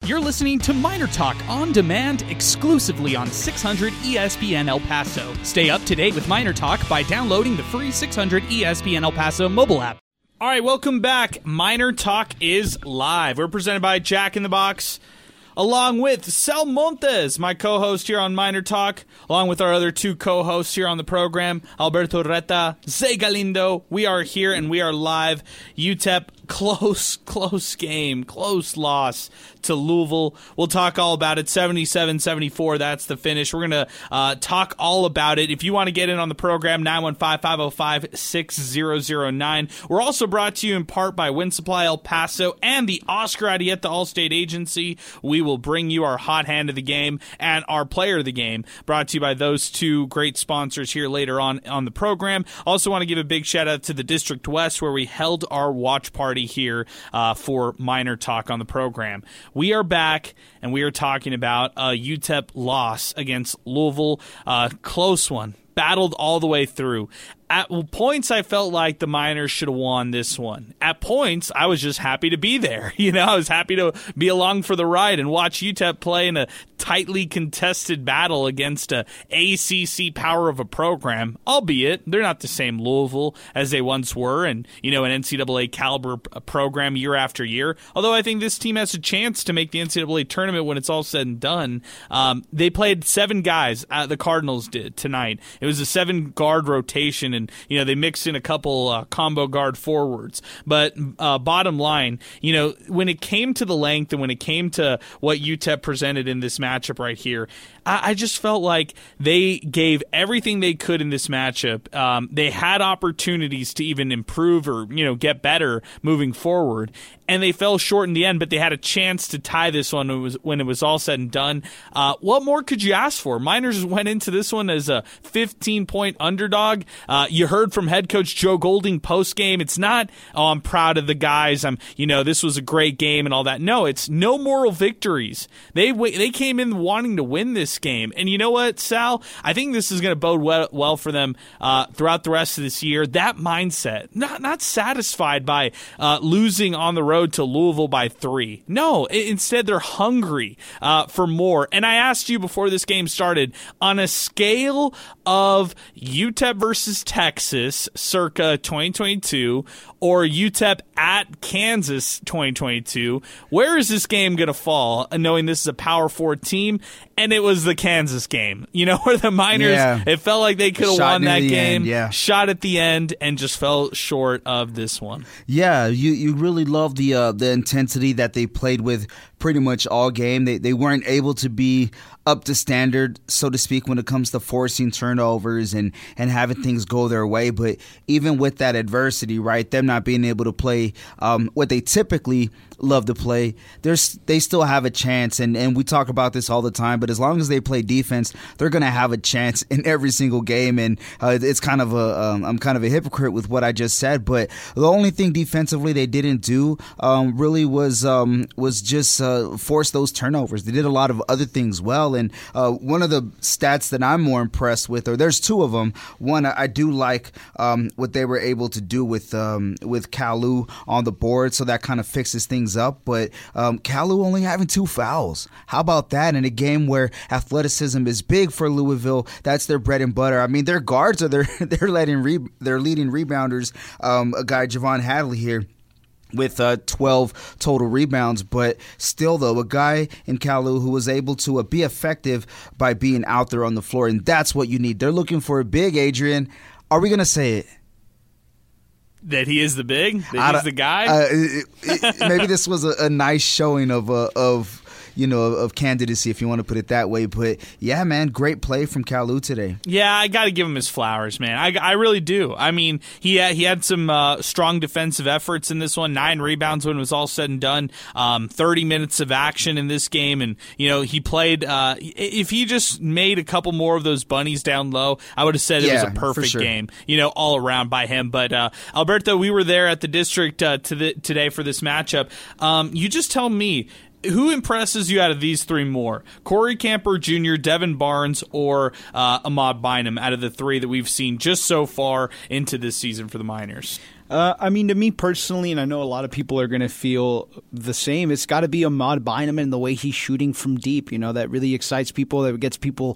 You're listening to Miner Talk on demand exclusively on 600 ESPN El Paso. Stay up to date with Miner Talk by downloading the free 600 ESPN El Paso mobile app. All right, welcome back. Miner Talk is live. We're presented by Jack in the Box, along with Sal Montes, my co-host here on Miner Talk, along with our other two co-hosts here on the program, Alberto Reta, Zay Galindo. We are here and we are live. UTEP, close game, close loss to Louisville. We'll talk all about it. 77-74, that's the finish. We're going to talk all about it. If you want to get in on the program, 915-505-6009. We're also brought to you in part by Wind Supply El Paso and the Oscar Arieta Allstate Agency. We will bring you our hot hand of the game and our player of the game, brought to you by those two great sponsors here later on the program. Also want to give a big shout out to the District West, where we held our watch party here for Miner Talk on the program. We are back, and we are talking about a UTEP loss against Louisville. Close one. Battled all the way through. At points, I felt like the Miners should have won this one. At points, I was just happy to be there. I was happy to be along for the ride and watch UTEP play in a tightly contested battle against a ACC power of a program, albeit they're not the same Louisville as they once were, and, an NCAA caliber program year after year. Although I think this team has a chance to make the NCAA tournament when it's all said and done. They played 7 guys, the Cardinals did, tonight. It was a 7-guard rotation, and they mixed in a couple combo guard forwards. But bottom line, when it came to the length and when it came to what UTEP presented in this matchup right here, I just felt like they gave everything they could in this matchup. They had opportunities to even improve or get better moving forward, and they fell short in the end. But they had a chance to tie this one when it was all said and done. What more could you ask for? Miners went into this one as a 15-point underdog. You heard from head coach Joe Golding post game. It's not, I'm proud of the guys. This was a great game and all that. No, it's no moral victories. They came in wanting to win this game. And you know what, Sal? I think this is going to bode well for them throughout the rest of this year. That mindset, not satisfied by losing on the road to Louisville by 3. No, instead they're hungry for more. And I asked you before this game started, on a scale of UTEP versus Texas circa 2022 or UTEP at Kansas 2022, where is this game going to fall, knowing this is a Power 4 team? And it was the Kansas game, where the Miners, it felt like they could have won that game, shot at the end, and just fell short of this one. Yeah, you really love the intensity that they played with pretty much all game. They weren't able to be up to standard, so to speak, when it comes to forcing turnovers and having things go their way. But even with that adversity, right, them not being able to play what they typically love to play, they still have a chance. And we talk about this all the time, but as long as they play defense, they're going to have a chance in every single game. And it's kind of I'm kind of a hypocrite with what I just said, but the only thing defensively they didn't do really was just force those turnovers. They did a lot of other things well. And one of the stats that I'm more impressed with, or there's 2 of them. One, I do like what they were able to do with Kalu on the board, so that kind of fixes things up. But Kalu only having 2 fouls. How about that in a game where athleticism is big for Louisville? That's their bread and butter. I mean, their guards are their leading rebounders. A guy, Javon Hadley here, with 12 total rebounds, but still, though, a guy in Kalu who was able to be effective by being out there on the floor, and that's what you need. They're looking for a big, Adrian. Are we going to say it? That he is the big? That he's the guy? Maybe this was a nice showing of candidacy, if you want to put it that way. But yeah, man, great play from Kalu today. Yeah, I got to give him his flowers, man. I really do. I mean, he had some strong defensive efforts in this one. 9 rebounds when it was all said and done. 30 minutes of action in this game, and he played. If he just made a couple more of those bunnies down low, I would have said it was a perfect game. All around by him. But Alberto, we were there at the district today for this matchup. You just tell me, who impresses you out of these 3 more? Corey Camper Jr., Devin Barnes, or Ahmad Bynum out of the 3 that we've seen just so far into this season for the Miners? I mean, to me personally, and I know a lot of people are going to feel the same, it's got to be Ahmad Bynum and the way he's shooting from deep. That really excites people, that gets people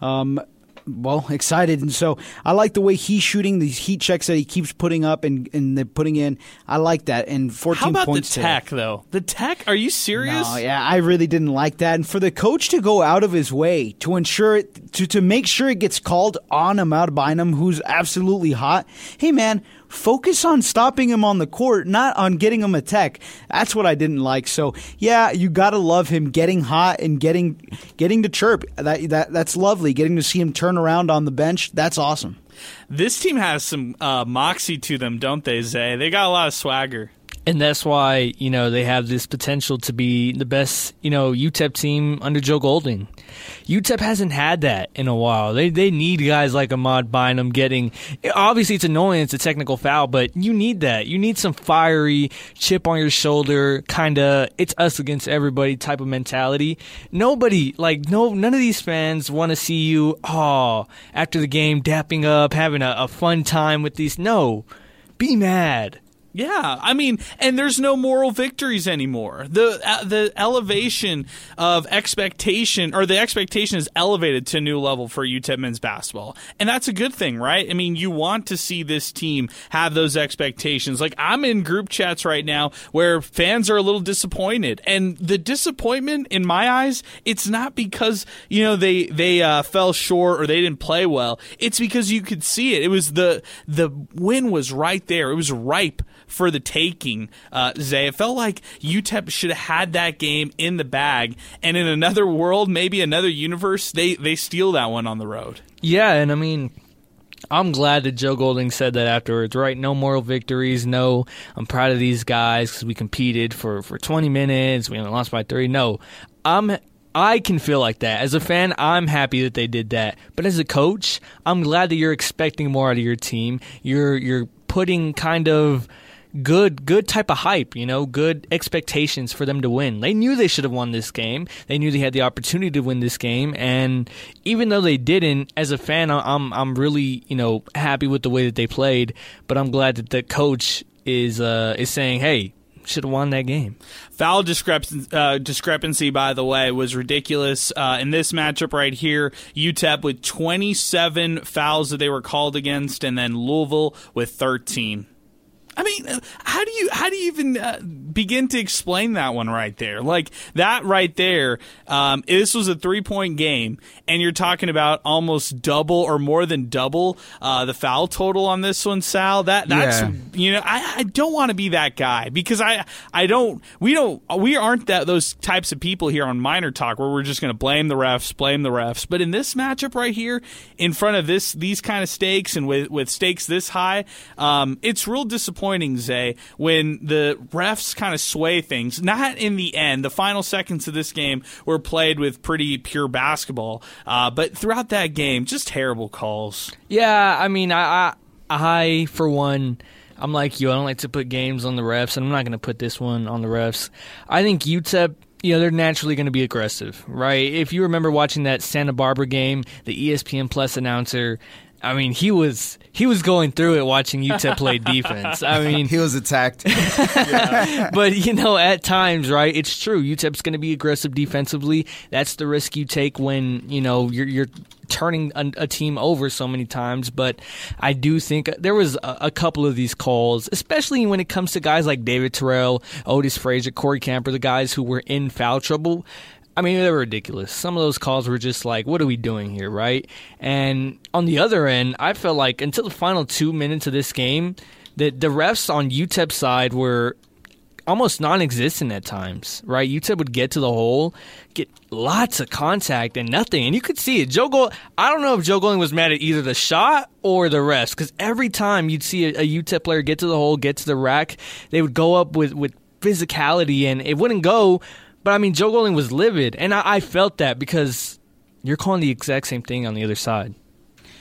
excited. And so I like the way he's shooting, these heat checks that he keeps putting up and they're putting in. I like that. And 14 How about points the tech, though? The tech? Are you serious? No, yeah, I really didn't like that. And for the coach to go out of his way to ensure it, to make sure it gets called on Ahmad Bynum, who's absolutely hot. Hey, man, focus on stopping him on the court, not on getting him a tech. That's what I didn't like. So, yeah, you got to love him getting hot and getting to chirp. That's lovely. Getting to see him turn around on the bench, that's awesome. This team has some moxie to them, don't they, Zay? They got a lot of swagger. And that's why, they have this potential to be the best, UTEP team under Joe Golding. UTEP hasn't had that in a while. They need guys like Ahmad Bynum getting, obviously it's annoying, it's a technical foul, but you need that. You need some fiery, chip on your shoulder, kind of, it's us against everybody type of mentality. Nobody, none of these fans want to see you, after the game, dapping up, having a fun time with these. No, be mad. Yeah, I mean, and there's no moral victories anymore. The elevation of expectation, or the expectation is elevated to a new level for UTEP men's basketball. And that's a good thing, right? I mean, you want to see this team have those expectations. Like, I'm in group chats right now where fans are a little disappointed. And the disappointment, in my eyes, it's not because, they fell short or they didn't play well. It's because you could see it. It was the win was right there. It was ripe for the taking, Zay. It felt like UTEP should have had that game in the bag, and in another world, maybe another universe, they steal that one on the road. Yeah, and I mean, I'm glad that Joe Golding said that afterwards, right? No moral victories, no, I'm proud of these guys because we competed for 20 minutes, we only lost by 3. No, I can feel like that. As a fan, I'm happy that they did that. But as a coach, I'm glad that you're expecting more out of your team. You're putting kind of good type of hype, good expectations for them to win. They knew they should have won this game. They knew they had the opportunity to win this game, and even though they didn't, as a fan, I'm really, happy with the way that they played, but I'm glad that the coach is saying, hey, should have won that game. Foul discrepancy, by the way, was ridiculous. In this matchup right here, UTEP with 27 fouls that they were called against, and then Louisville with 13. I mean, how do you even begin to explain that one right there? Like, that right there, this was a 3-point game, and you're talking about almost double or more than double the foul total on this one, Sal. That's I don't want to be that guy, because we aren't those types of people here on Minor Talk where we're just going to blame the refs. But in this matchup right here, in front of these kind of stakes and with stakes this high, it's real disappointing, Zay, when the refs kind of sway things. Not in the end. The final seconds of this game were played with pretty pure basketball, but throughout that game, just terrible calls. Yeah, I mean, I for one, I'm like you. I don't like to put games on the refs, and I'm not going to put this one on the refs. I think UTEP, they're naturally going to be aggressive, right? If you remember watching that Santa Barbara game, the ESPN Plus announcer, I mean, he was going through it watching UTEP play defense. I mean, he was attacked. But, at times, right, it's true. UTEP's going to be aggressive defensively. That's the risk you take when, you're turning a team over so many times. But I do think there was a couple of these calls, especially when it comes to guys like David Terrell, Otis Frazier, Corey Camper, the guys who were in foul trouble. I mean, they were ridiculous. Some of those calls were just like, what are we doing here, right? And on the other end, I felt like until the final 2 minutes of this game, the refs on UTEP's side were almost non-existent at times, right? UTEP would get to the hole, get lots of contact and nothing. And you could see it. I don't know if Joe Golding was mad at either the shot or the refs, because every time you'd see a UTEP player get to the hole, get to the rack, they would go up with physicality and it wouldn't go. But, I mean, Joe Golding was livid, and I felt that because you're calling the exact same thing on the other side.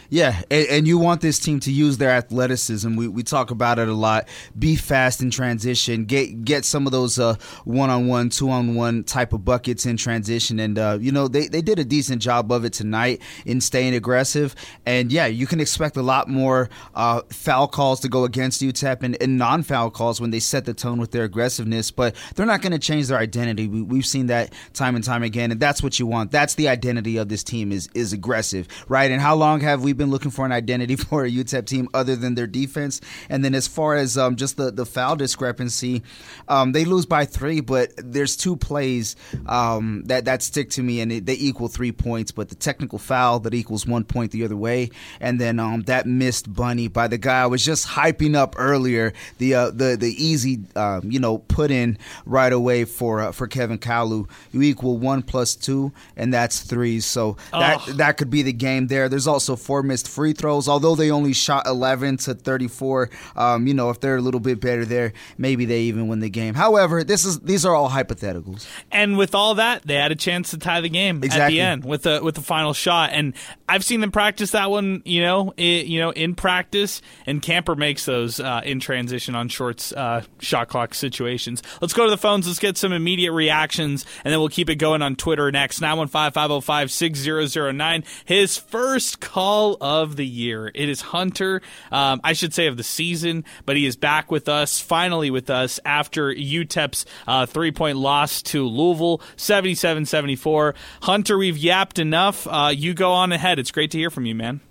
Yeah, and you want this team to use their athleticism. We talk about it a lot. Be fast in transition. Get some of those one-on-one, two-on-one type of buckets in transition. And, they did a decent job of it tonight in staying aggressive. And, yeah, you can expect a lot more foul calls to go against UTEP and non-foul calls when they set the tone with their aggressiveness. But they're not going to change their identity. We've seen that time and time again, and that's what you want. That's the identity of this team is aggressive, right? And how long have we been looking for an identity for a UTEP team other than their defense? And then as far as just the foul discrepancy, they lose by 3, but there's 2 plays that stick to me, and they equal 3 points. But the technical foul that equals 1 point the other way, and then that missed bunny by the guy I was just hyping up earlier, the easy put in right away for Kevin Kalu. You equal 1 + 2, and that's 3. So that could be the game there. There's also 4 missed free throws, although they only shot 11 to 34. If they're a little bit better there, maybe they even win the game. However, these are all hypotheticals. And with all that, they had a chance to tie the game at the end with the final shot. And I've seen them practice that one, in practice. And Camper makes those in transition on short shot clock situations. Let's go to the phones. Let's get some immediate reactions, and then we'll keep it going on Twitter next. 915-505-6009. His first call of the year. It is Hunter, I should say of the season, but he is back with us, finally with us, after UTEP's 3-point loss to Louisville, 77-74. Hunter, we've yapped enough. You go on ahead. It's great to hear from you, man.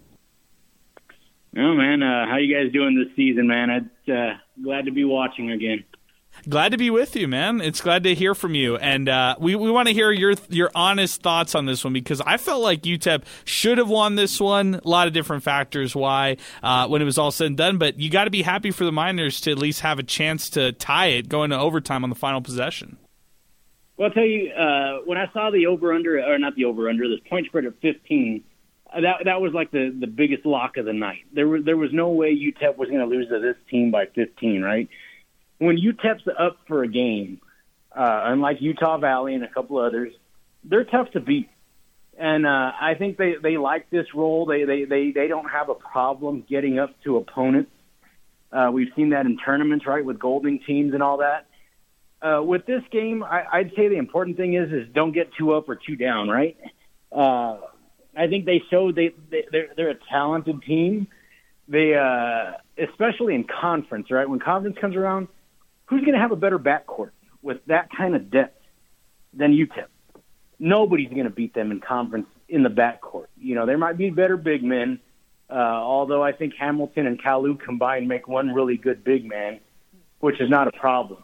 Oh, man. How you guys doing this season, man? I'm glad to be watching again. Glad to be with you, man. It's glad to hear from you. And we want to hear your honest thoughts on this one, because I felt like UTEP should have won this one. A lot of different factors why when it was all said and done. But you got to be happy for the Miners to at least have a chance to tie it going to overtime on the final possession. Well, I'll tell you, when I saw the over-under, or not the over-under, this point spread at 15, that was like the biggest lock of the night. There was no way UTEP was going to lose to this team by 15, right? When UTEP's up for a game, unlike Utah Valley and a couple others, they're tough to beat. And I think they like this role. They don't have a problem getting up to opponents. We've seen that in tournaments, right, with Golding teams and all that. With this game, I'd say the important thing is don't get too up or too down, right? I think they showed they're a talented team. They especially in conference, right? When conference comes around, who's going to have a better backcourt with that kind of depth than UTEP? Nobody's going to beat them in conference in the backcourt. There might be better big men, although I think Hamilton and Kalu combined make one really good big man, which is not a problem.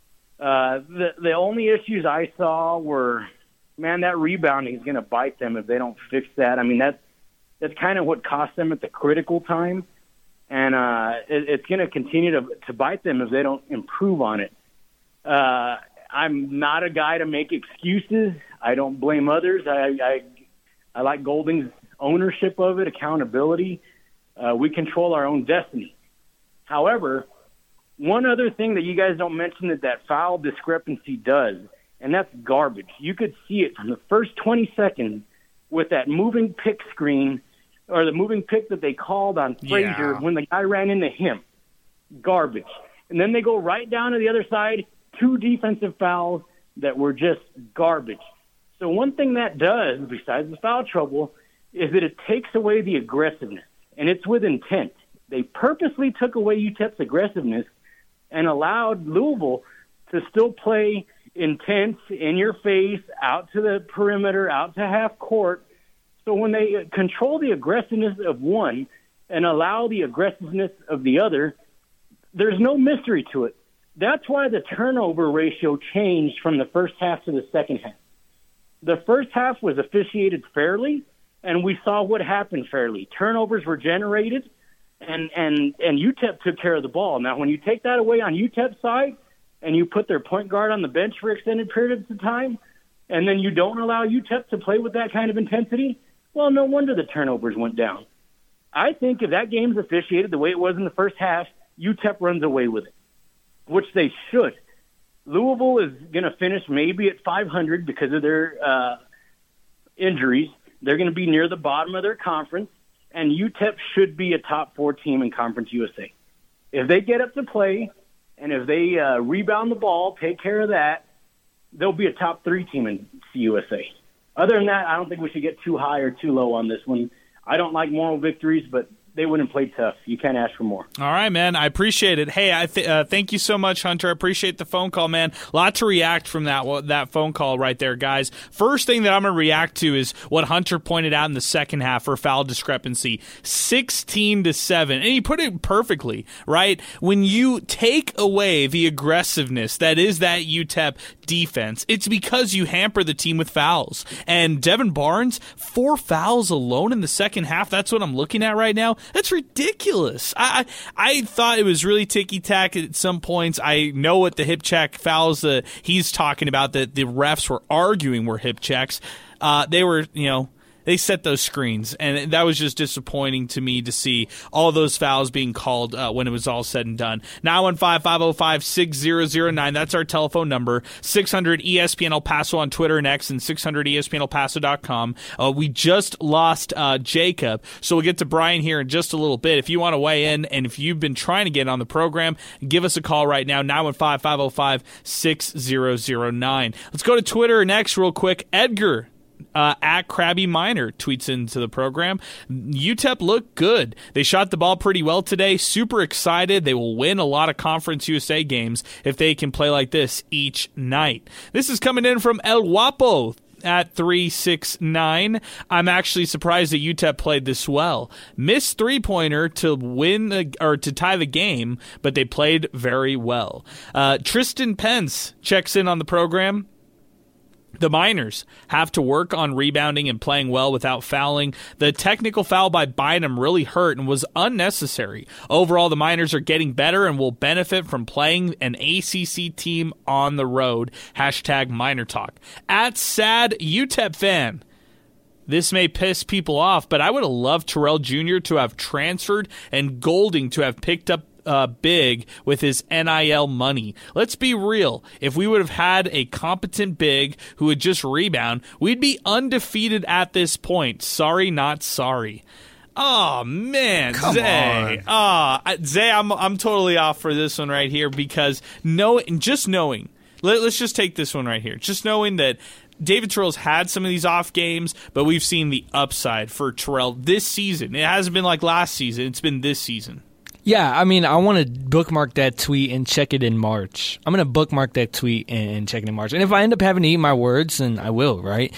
The only issues I saw were, man, that rebounding is going to bite them if they don't fix that. I mean, that's kind of what cost them at the critical time. And it's going to continue to bite them if they don't improve on it. I'm not a guy to make excuses. I don't blame others. I like Golding's ownership of it, accountability. We control our own destiny. However, one other thing that you guys don't mention that foul discrepancy does, and that's garbage. You could see it from the first 20 seconds with that moving pick screen, or the moving pick that they called on Frazier when the guy ran into him. Garbage. And then they go right down to the other side, 2 defensive fouls that were just garbage. So one thing that does, besides the foul trouble, is that it takes away the aggressiveness, and it's with intent. They purposely took away UTEP's aggressiveness and allowed Louisville to still play intense, in your face, out to the perimeter, out to half court. So when they control the aggressiveness of one and allow the aggressiveness of the other, there's no mystery to it. That's why the turnover ratio changed from the first half to the second half. The first half was officiated fairly, and we saw what happened fairly. Turnovers were generated, and UTEP took care of the ball. Now, when you take that away on UTEP's side and you put their point guard on the bench for extended periods of time, and then you don't allow UTEP to play with that kind of intensity, well, no wonder the turnovers went down. I think if that game's officiated the way it was in the first half, UTEP runs away with it, which they should. Louisville is going to finish maybe at 500 because of their injuries. They're going to be near the bottom of their conference. and UTEP should be a top 4 team in Conference USA. If they get up to play, and if they rebound the ball, take care of that, they'll be a top 3 team in CUSA. Other than that, I don't think we should get too high or too low on this one. I don't like moral victories, but they wouldn't play tough. You can't ask for more. All right, man. I appreciate it. Hey, thank you so much, Hunter. I appreciate the phone call, man. A lot to react from that phone call right there, guys. First thing that I'm going to react to is what Hunter pointed out in the second half for foul discrepancy, 16-7. And he put it perfectly, right? When you take away the aggressiveness that is that UTEP defense, it's because you hamper the team with fouls. And Devin Barnes, 4 fouls alone in the second half. That's what I'm looking at right now. That's ridiculous. I thought it was really ticky-tack at some points. I know what the hip check fouls he's talking about that the refs were arguing were hip checks. They were, they set those screens, and that was just disappointing to me to see all those fouls being called when it was all said and done. 915-505-6009, that's our telephone number. 600 ESPN El Paso on Twitter and X, and 600 ESPNElPaso.com. We just lost Jacob, so we'll get to Brian here in just a little bit. If you want to weigh in, and if you've been trying to get on the program, give us a call right now, 915-505-6009. Let's go to Twitter and X real quick. Edgar at Krabby Miner tweets into the program. UTEP looked good. They shot the ball pretty well today. Super excited. They will win a lot of Conference USA games if they can play like this each night. This is coming in from El Guapo at 369. I'm actually surprised that UTEP played this well. Missed three-pointer to win or to tie the game, but they played very well. Tristan Pence checks in on the program. The Miners have to work on rebounding and playing well without fouling. The technical foul by Bynum really hurt and was unnecessary. Overall, the Miners are getting better and will benefit from playing an ACC team on the road. Hashtag Miner Talk. At Sad UTEP fan. This may piss people off, but I would have loved Terrell Jr. to have transferred and Golding to have picked up big with his NIL money. Let's be real. If we would have had a competent big who would just rebound, we'd be undefeated at this point. Sorry, not sorry. Oh man, Come Zay. Zay, I'm totally off for this one right here because just knowing. Let's just take this one right here. Just knowing that David Terrell's had some of these off games, but we've seen the upside for Terrell this season. It hasn't been like last season. It's been this season. Yeah, I mean, I want to bookmark that tweet and check it in March. I'm going to bookmark that tweet and check it in March. And if I end up having to eat my words, then I will, right?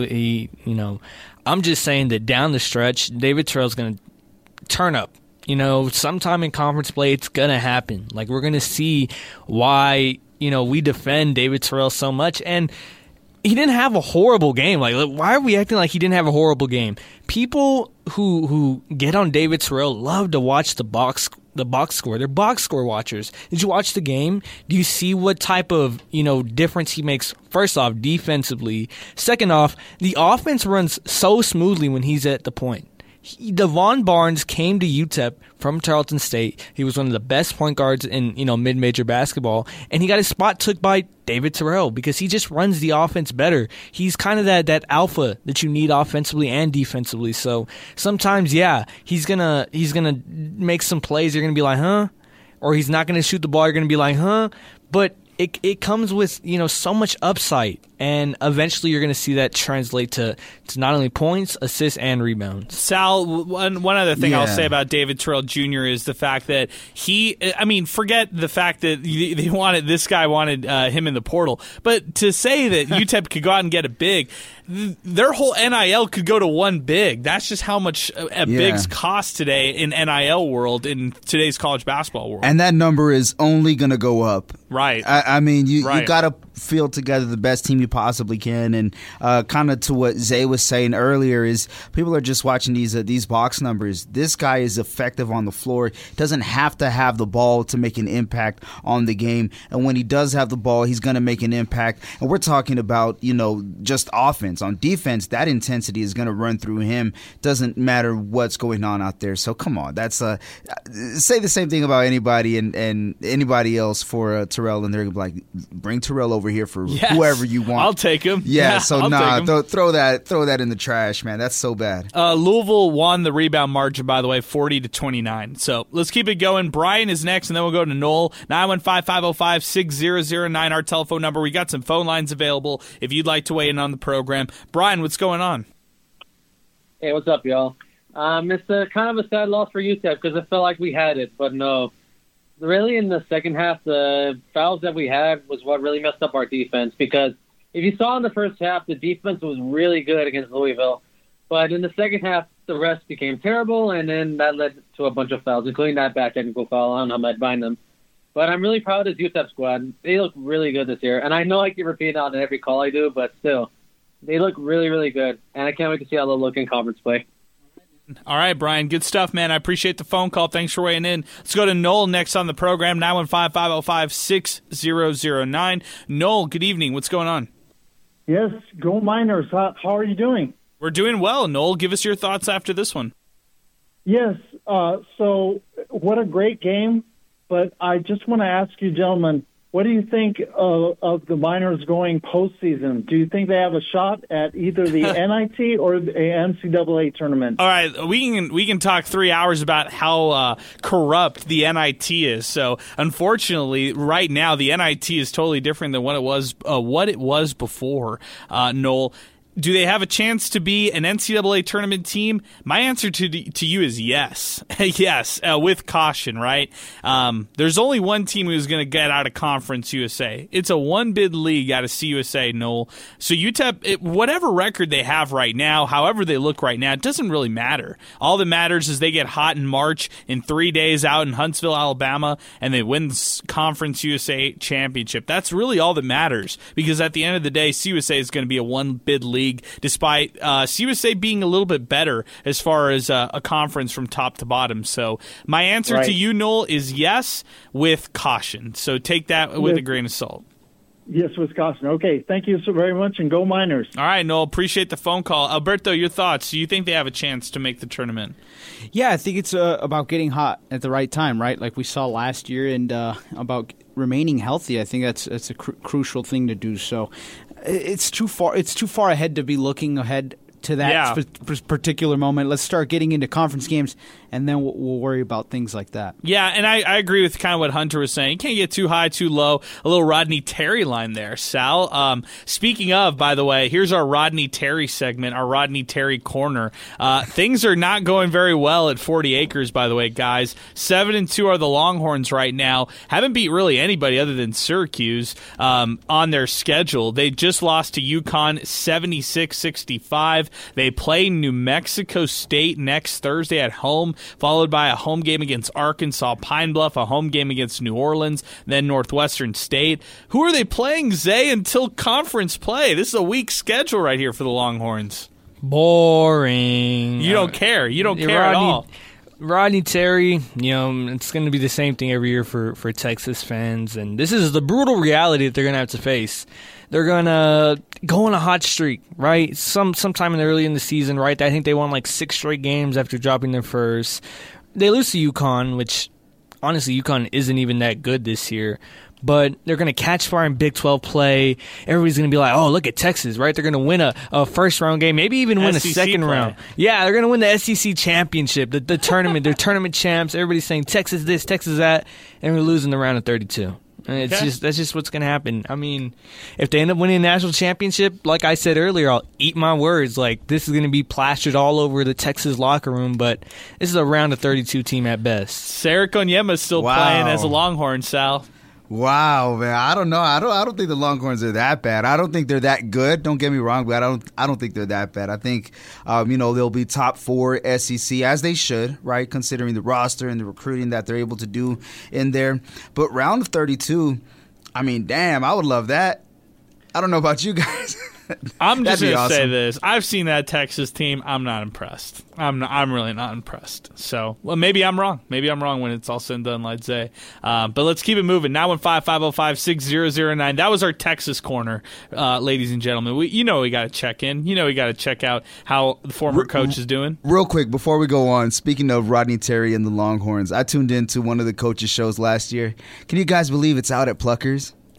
I'm just saying that down the stretch, David Terrell's going to turn up. Sometime in conference play, it's going to happen. Like, we're going to see why, we defend David Terrell so much. And he didn't have a horrible game. Like, why are we acting like he didn't have a horrible game? People who get on David Terrell love to watch the box score. They're box score watchers. Did you watch the game? Do you see what type of difference he makes? First off, defensively. Second off, the offense runs so smoothly when he's at the point. Devon Barnes came to UTEP from Tarleton State. He was one of the best point guards in mid-major basketball, and he got his spot took by David Terrell because he just runs the offense better. He's kind of that alpha that you need offensively and defensively. So sometimes, yeah, he's gonna make some plays. You're gonna be like, huh? Or he's not gonna shoot the ball. You're gonna be like, huh? But it comes with so much upside, and eventually you're going to see that translate to not only points, assists, and rebounds. Sal, one other thing I'll say about David Terrell Jr. is the fact that forget the fact that this guy wanted him in the portal, but to say that UTEP could go out and get a big, their whole NIL could go to one big. That's just how much bigs cost today in NIL world, in today's college basketball world. And that number is only going to go up. Right. You got to field together the best team you possibly can. And kind of to what Zay was saying earlier is people are just watching these box numbers. This guy is effective on the floor. Doesn't have to have the ball to make an impact on the game. And when he does have the ball, he's going to make an impact. And we're talking about, just offense. On defense, that intensity is going to run through him. Doesn't matter what's going on out there. So come on. That's say the same thing about anybody and anybody else for Terrell, and they're going to be like, bring Terrell over over here for whoever you want. I'll take him. Yeah, so I'll take him. throw that in the trash, man. That's so bad. Louisville won the rebound margin, by the way, 40-29. So let's keep it going. Brian is next, and then we'll go to Noel. 915-505-6009, our telephone number. We got some phone lines available if you'd like to weigh in on the program. Brian, what's going on? Hey, what's up, y'all? It's kind of a sad loss for UTEP because it felt like we had it, but no. Really, in the second half, the fouls that we had was what really messed up our defense because if you saw in the first half, the defense was really good against Louisville. But in the second half, the rest became terrible, and then that led to a bunch of fouls, including that bad technical foul on Ahmed Bynum. But I'm really proud of this UTEP squad. They look really good this year. And I know I keep repeating on every call I do, but still, they look really, really good. And I can't wait to see how they'll look in conference play. All right, Brian. Good stuff, man. I appreciate the phone call. Thanks for weighing in. Let's go to Noel next on the program, 915-505-6009. Noel, good evening. What's going on? Yes, go Miners. How are you doing? We're doing well. Noel, give us your thoughts after this one. Yes, so what a great game. But I just want to ask you, gentlemen, what do you think of the Miners going postseason? Do you think they have a shot at either the NIT or the NCAA tournament? All right, we can talk 3 hours about how corrupt the NIT is. So, unfortunately, right now the NIT is totally different than what it was before. Noel, do they have a chance to be an NCAA tournament team? My answer to you is yes. Yes, with caution, right? There's only one team who's going to get out of Conference USA. It's a one-bid league out of CUSA, Noel. So UTEP, whatever record they have right now, however they look right now, it doesn't really matter. All that matters is they get hot in March in 3 days out in Huntsville, Alabama, and they win the Conference USA championship. That's really all that matters because at the end of the day, CUSA is going to be a one-bid league. Despite CUSA being a little bit better as far as a conference from top to bottom. So my answer to you, Noel, is yes with caution. So take that with a grain of salt. Yes, Wisconsin. Okay, thank you so very much, and go Miners. All right, Noel, appreciate the phone call. Alberto, your thoughts. Do you think they have a chance to make the tournament? Yeah, I think it's about getting hot at the right time, right? Like we saw last year, and about remaining healthy. I think that's a crucial thing to do. So it's too far ahead to be looking ahead to that particular moment. Let's start getting into conference games, and then we'll worry about things like that. Yeah, and I agree with kind of what Hunter was saying. You can't get too high, too low. A little Rodney Terry line there, Sal. Speaking of, by the way, here's our Rodney Terry segment, our Rodney Terry corner. Things are not going very well at 40 Acres, by the way, guys. 7-2 are the Longhorns right now. Haven't beat really anybody other than Syracuse on their schedule. They just lost to UConn 76-65. They play New Mexico State next Thursday at home, followed by a home game against Arkansas Pine Bluff, a home game against New Orleans, then Northwestern State. Who are they playing, Zay, until conference play? This is a weak schedule right here for the Longhorns. Boring. You don't care. You don't care at all. Rodney Terry, it's going to be the same thing every year for Texas fans, and this is the brutal reality that they're going to have to face. They're going to go on a hot streak, right? Sometime early in the season, right? I think they won like 6 straight games after dropping their first. They lose to UConn, which honestly UConn isn't even that good this year. But they're going to catch fire in Big 12 play. Everybody's going to be like, oh, look at Texas, right? They're going to win a first-round game, maybe even win a second round. Yeah, they're going to win the SEC championship, the tournament. They're tournament champs. Everybody's saying Texas this, Texas that, and we're losing the round of 32. And that's just what's going to happen. I mean, if they end up winning a national championship, like I said earlier, I'll eat my words. Like, this is going to be plastered all over the Texas locker room, but this is a round of 32 team at best. Sarah Konyema is still playing as a Longhorn, Sal. Wow, man. I don't know. I don't think the Longhorns are that bad. I don't think they're that good. Don't get me wrong, but I don't think they're that bad. I think they'll be top 4 SEC as they should, right? Considering the roster and the recruiting that they're able to do in there. But round of 32, I mean, damn, I would love that. I don't know about you guys. I'm just going to say this. I've seen that Texas team. I'm not impressed. I'm really not impressed. So, well, maybe I'm wrong. Maybe I'm wrong when it's all said and done, let's say. But let's keep it moving. 915-505-6009. That was our Texas corner, ladies and gentlemen. We got to check in. We got to check out how the former coach is doing. Real quick, before we go on, speaking of Rodney Terry and the Longhorns, I tuned into one of the coaches' shows last year. Can you guys believe it's out at Pluckers?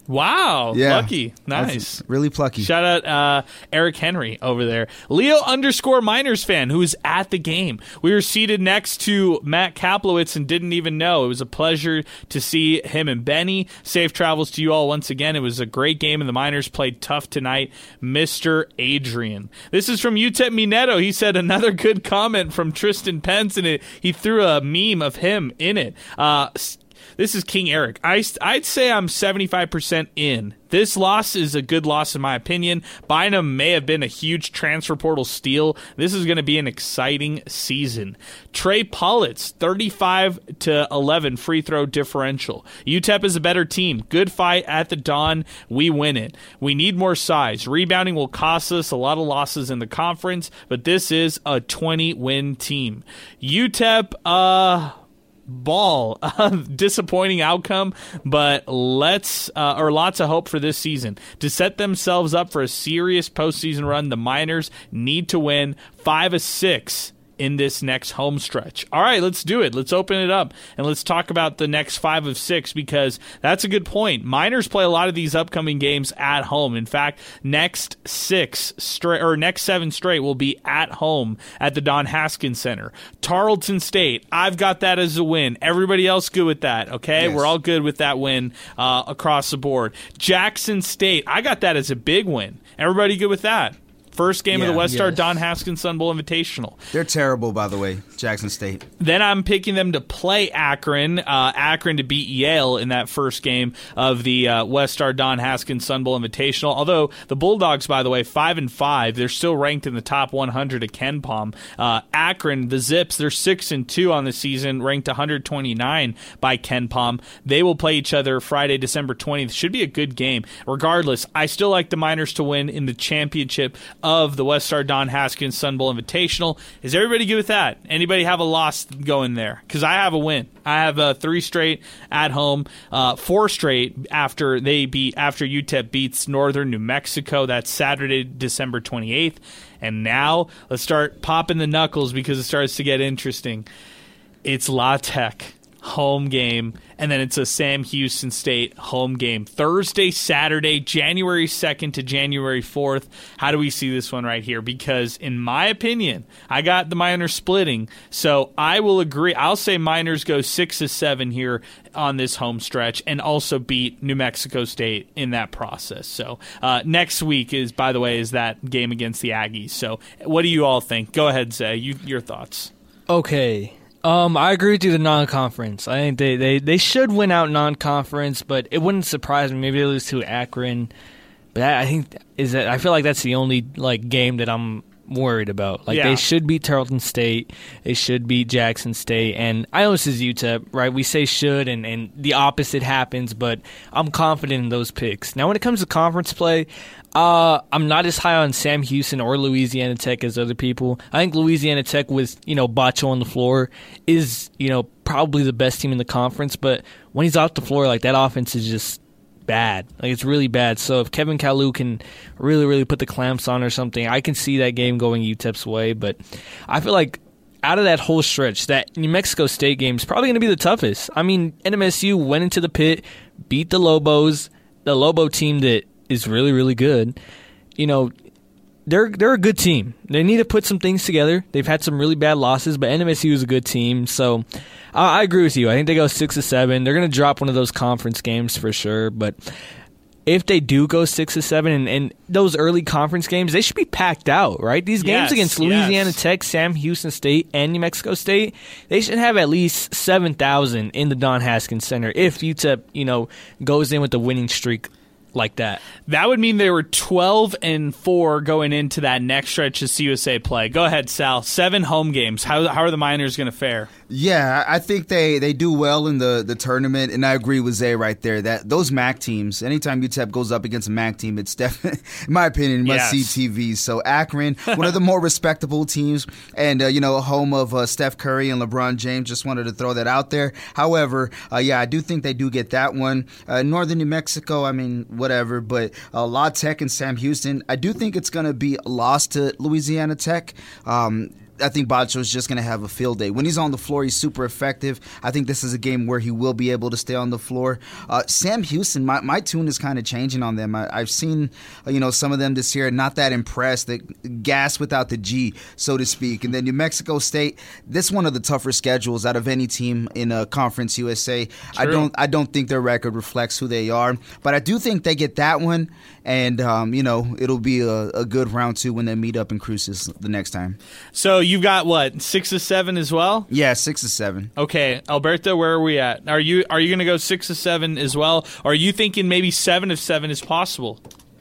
Wow. Yeah. Lucky. Nice. That's really plucky. Shout out Eric Henry over there. Leo_Miners fan who was at the game. We were seated next to Matt Kaplowitz and didn't even know. It was a pleasure to see him and Benny. Safe travels to you all once again. It was a great game and the Miners played tough tonight. Mr. Adrian. This is from UTEP Mineto. He said another good comment from Tristan Pence and he threw a meme of him in it. This is King Eric. I'd say I'm 75% in. This loss is a good loss in my opinion. Bynum may have been a huge transfer portal steal. This is going to be an exciting season. Trey Pollitt's 35-11 free throw differential. UTEP is a better team. Good fight at the dawn. We win it. We need more size. Rebounding will cost us a lot of losses in the conference, but this is a 20-win team. UTEP, ball. Disappointing outcome, but lots of hope for this season. To set themselves up for a serious postseason run, the Miners need to win 5 of 6 in this next home stretch. All right, let's do it. Let's open it up and let's talk about the next 5 of 6 because that's a good point. Miners play a lot of these upcoming games at home. In fact, next 7 straight will be at home at the Don Haskins Center. Tarleton State, I've got that as a win. Everybody else good with that, okay? Yes. We're all good with that win across the board. Jackson State, I got that as a big win. Everybody good with that? First game of the West Star Don Haskins Sun Bowl Invitational. They're terrible, by the way, Jackson State. Then I'm picking them to play Akron. Akron to beat Yale in that first game of the West Star Don Haskins Sun Bowl Invitational. Although the Bulldogs, by the way, 5-5, they're still ranked in the top 100 at KenPom. Akron, the Zips, they're 6-2 on the season, ranked 129 by KenPom. They will play each other Friday, December 20th. Should be a good game. Regardless, I still like the Miners to win in the championship of the West Star Don Haskins Sun Bowl Invitational. Is everybody good with that? Anybody have a loss going there? Because I have a win. I have 3 straight at home, 4 straight after UTEP beats Northern New Mexico. That's Saturday, December 28th. And now let's start popping the knuckles because it starts to get interesting. It's La Tech home game, and then it's a Sam Houston State home game. Thursday, Saturday, January 2nd to January 4th. How do we see this one right here? Because in my opinion, I got the Miners splitting, so I will agree. I'll say Miners go 6-7 here on this home stretch and also beat New Mexico State in that process. So next week is that game against the Aggies. So what do you all think? Go ahead, Zay. Your thoughts. Okay. I agree with you, the non-conference. I think they should win out non-conference, but it wouldn't surprise me. Maybe they lose to Akron. But I feel like that's the only game that I'm worried about. They should beat Tarleton State. They should beat Jackson State. And I know this is UTEP, right? We say should, and the opposite happens, but I'm confident in those picks. Now, when it comes to conference play, I'm not as high on Sam Houston or Louisiana Tech as other people. I think Louisiana Tech with, Bacho on the floor is, probably the best team in the conference. But when he's off the floor, that offense is just bad. It's really bad. So if Kevin Kalu can really, really put the clamps on or something, I can see that game going UTEP's way. But I feel like out of that whole stretch, that New Mexico State game is probably going to be the toughest. I mean, NMSU went into the pit, beat the Lobos, the Lobo team that is really, really good. They're a good team. They need to put some things together. They've had some really bad losses, but NMSU is a good team. So I agree with you. I think they go 6-7. They're going to drop one of those conference games for sure. But if they do go 6-7 and those early conference games, they should be packed out, right? These games against Louisiana Tech, Sam Houston State, and New Mexico State, they should have at least 7,000 in the Don Haskins Center if UTEP, goes in with the winning streak like that. That would mean they were 12-4 going into that next stretch of CUSA play. Go ahead, Sal. 7 home games. How are the Miners going to fare? Yeah, I think they do well in the tournament, and I agree with Zay right there that those MAC teams, anytime UTEP goes up against a MAC team, it's definitely, in my opinion, must-see TV. So Akron, one of the more respectable teams, and home of Steph Curry and LeBron James, just wanted to throw that out there. However, I do think they do get that one. Northern New Mexico, I mean, whatever, but La Tech and Sam Houston, I do think it's going to be a loss to Louisiana Tech. Bacho is just going to have a field day. When he's on the floor, he's super effective. I think this is a game where he will be able to stay on the floor. Sam Houston, my tune is kind of changing on them. I've seen some of them this year, not that impressed. The gas without the G, so to speak. And then New Mexico State, this is one of the tougher schedules out of any team in Conference USA. True. I don't think their record reflects who they are, but I do think they get that one, and it'll be a good round 2 when they meet up in Cruces the next time. So you've got what, 6 of 7 as well? Yeah, 6 of 7. Okay, Alberto, where are we at? Are you going to go 6 of 7 as well? Or are you thinking maybe 7 of 7 is possible?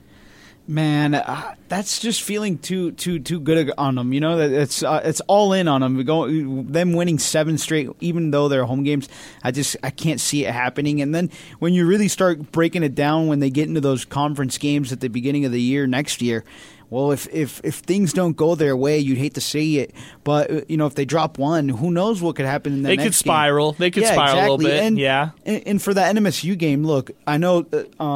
Man, that's just feeling too good on them. It's all in on them. Them winning 7 straight, even though they're home games. I can't see it happening. And then when you really start breaking it down, when they get into those conference games at the beginning of the year next year. Well, if things don't go their way, you'd hate to see it. But, if they drop one, who knows what could happen in the next game. They could spiral. They could spiral exactly. a little bit, And for the NMSU game, look, I know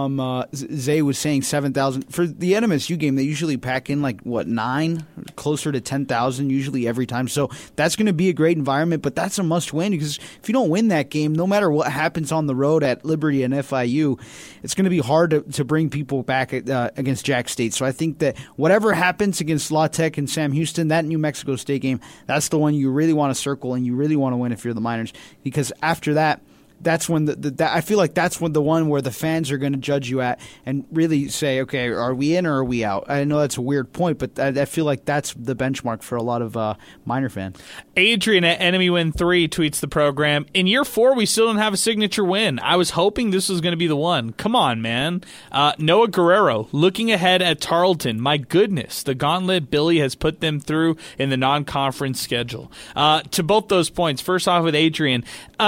Zay was saying 7,000. For the NMSU game, they usually pack in 9, closer to 10,000 usually every time. So that's going to be a great environment, but that's a must-win because if you don't win that game, no matter what happens on the road at Liberty and FIU, it's going to be hard to bring people back against Jack State. So I think that whatever happens against La Tech and Sam Houston, that New Mexico State game, that's the one you really want to circle and you really want to win if you're the Miners. Because after that, that's when I feel like that's when the one where the fans are going to judge you at and really say, okay, are we in or are we out? I know that's a weird point, but I feel like that's the benchmark for a lot of Miner fans. Adrian at Enemy Win 3 tweets the program. In year 4, we still don't have a signature win. I was hoping this was going to be the one. Come on, man. Noah Guerrero, looking ahead at Tarleton. My goodness, the gauntlet Billy has put them through in the non-conference schedule. To both those points, first off with Adrian,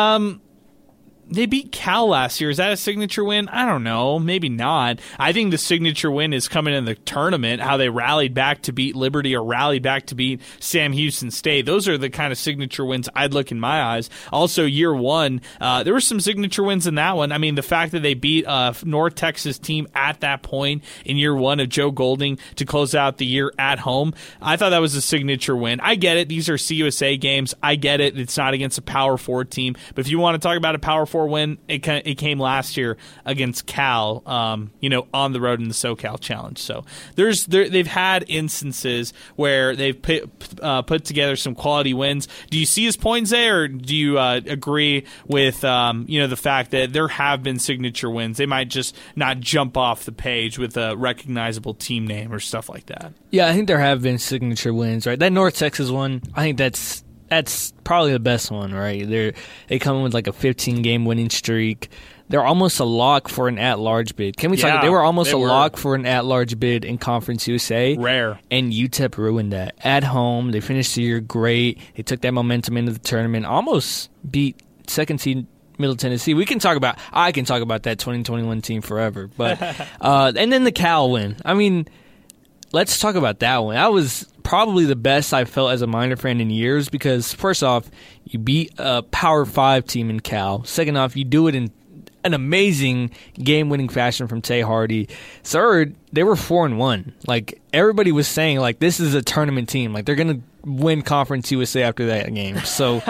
they beat Cal last year. Is that a signature win? I don't know. Maybe not. I think the signature win is coming in the tournament, how they rallied back to beat Liberty or rallied back to beat Sam Houston State. Those are the kind of signature wins I'd look in my eyes. Also, year 1, there were some signature wins in that one. I mean, the fact that they beat a North Texas team at that point in year 1 of Joe Golding to close out the year at home, I thought that was a signature win. I get it. These are CUSA games. I get it. It's not against a Power 4 team. But if you want to talk about a Power 4 win, it came last year against Cal, on the road in the SoCal Challenge. So they've had instances where they've put together some quality wins. Do you see his points there, or do you agree with the fact that there have been signature wins? They might just not jump off the page with a recognizable team name or stuff like that. Yeah, I think there have been signature wins, right? That North Texas one, I think that's probably the best one, right? They come in with a 15-game winning streak. They're almost a lock for an at-large bid. Can we talk? They were almost lock for an at-large bid in Conference USA. Rare. And UTEP ruined that. At home, they finished the year great. They took that momentum into the tournament, almost beat second seed Middle Tennessee. I can talk about that 2021 team forever. But and then the Cal win. I mean, let's talk about that one. That was probably the best I felt as a Miner fan in years because, first off, you beat a Power 5 team in Cal. Second off, you do it in an amazing game-winning fashion from Tay Hardy. Third, they were 4-1. Everybody was saying, this is a tournament team. They're going to win Conference USA after that game. So,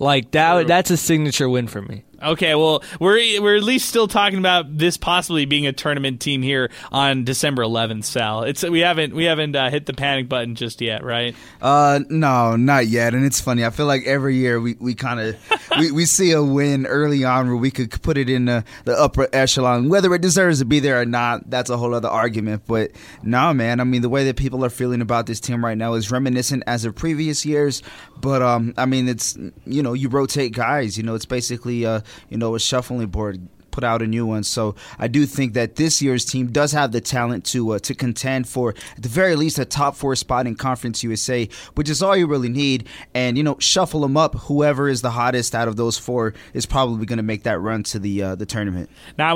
that's a signature win for me. Okay, well, we're at least still talking about this possibly being a tournament team here on December 11th, Sal. We haven't hit the panic button just yet, right? No, not yet. And it's funny. I feel like every year we kind of we see a win early on where we could put it in the upper echelon. Whether it deserves to be there or not, that's a whole other argument. But no, man. I mean, the way that people are feeling about this team right now is reminiscent as of previous years. But I mean, it's you rotate guys. It's basically a shuffling board. Put out a new one. So I do think that this year's team does have the talent to contend for, at the very least, a top 4 spot in Conference USA, which is all you really need. And, shuffle them up. Whoever is the hottest out of those 4 is probably going to make that run to the tournament.